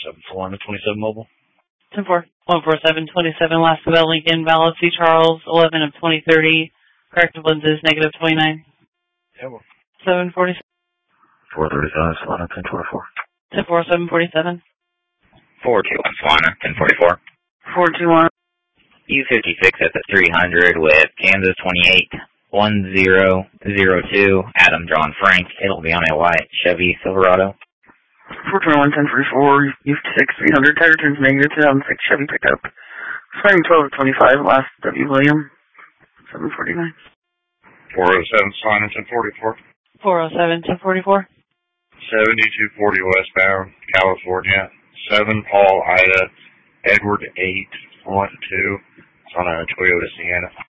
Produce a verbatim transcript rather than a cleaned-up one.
seven four hundred twenty-seven mobile. ten four. one four seven twenty-seven, Last Bell Lincoln, valid C. Charles, eleven of twenty thirty. Corrective lenses, negative twenty-nine. Yeah, well. seven forty. four thirty-five, Solana, ten twenty-four. ten four, seven forty-seven. four two one, Solana, ten forty-four. four two one. U fifty-six at the three hundred with Kansas twenty-eight, one zero zero two, Adam John Frank. It'll be on a white Chevy Silverado. four twenty-one, ten forty-four, U fifty-six, three hundred, tire turns negative, two thousand six Chevy pickup. Spring twelve of twenty-five, Last W. William, seven forty-nine. four oh seven, Solana, ten forty-four. four oh seven, ten forty-four. seventy-two forty westbound, California. seven Paul, Ida, Edward eight, one two. It's on a Toyota Sienna.